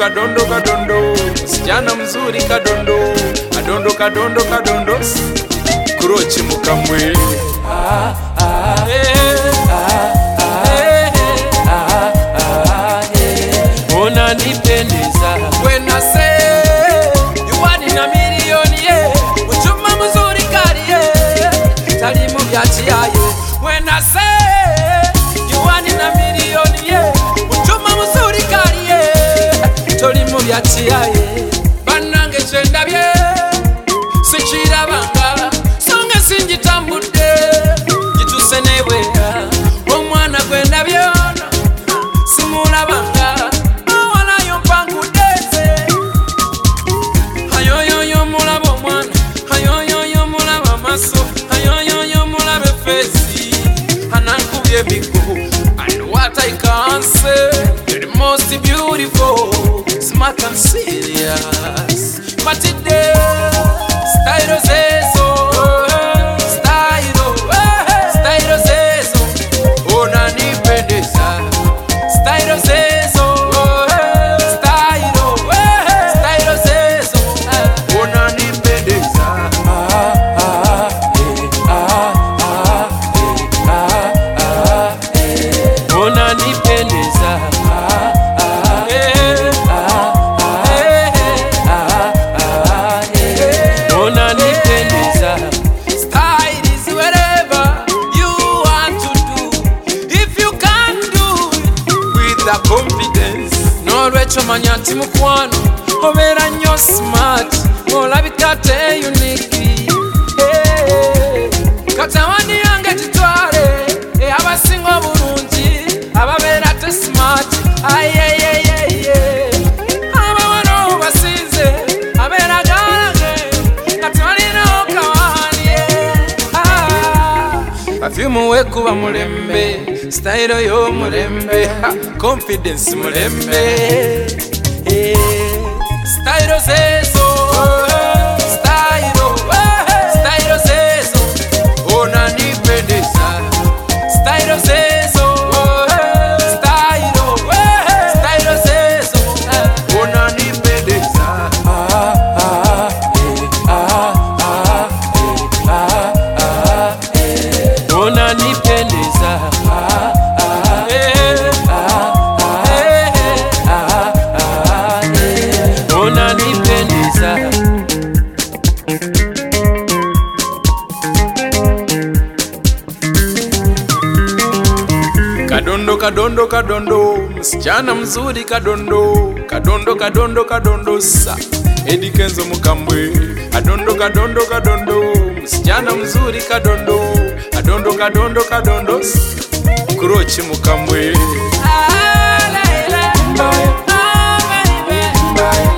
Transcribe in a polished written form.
kadondo kadondo, msichana mzuri kadondo, kadondo kadondo kadondo, Kurochi Mukambwe. Unanipendeza When I say you want in a million, yeah, uchuma mzuri kari, yeah, talimu vyachi ayo. When I say you want in a million, yeah, uchuma mzuri kari, yeah, talimu vyachi ayo. Banange chenda bye, sichira banga, songa sinjitambude, jituse nebwera, omwana gwenda byona, simula banga. And what I can say, you're the most beautiful, smart and serious. But today, style zezo, style zezo, unanipendeza. Style zezo, style zezo, unanipendeza. Unanipendeza unanipendeza. Style is whatever you want to do, if you can do it with the confidence. Nolwecho manya nti mukwano obeera nnyo smart, olabika te unique. Katawani yange titwale abasinga obulungi, ababeera te smart. Abawano basinze abeera galange, kati walinawo kawani. Perfume wekuba mulembe, style yo mulembe, confidence mulembe. Style zezo, style zezo, unanipendeza. Style zezo, style zezo, unanipendeza. Unanipendeza unanipendeza. Kadondo kadondo kadondo, msichana mzuri kadondo, kadondo kadondo kadondo sa Eddie Kenzo Mukambwe. Kadondo kadondo kadondo, msichana mzuri kadondo, kadondo kadondo kadondo, Kurochi Mukambwe.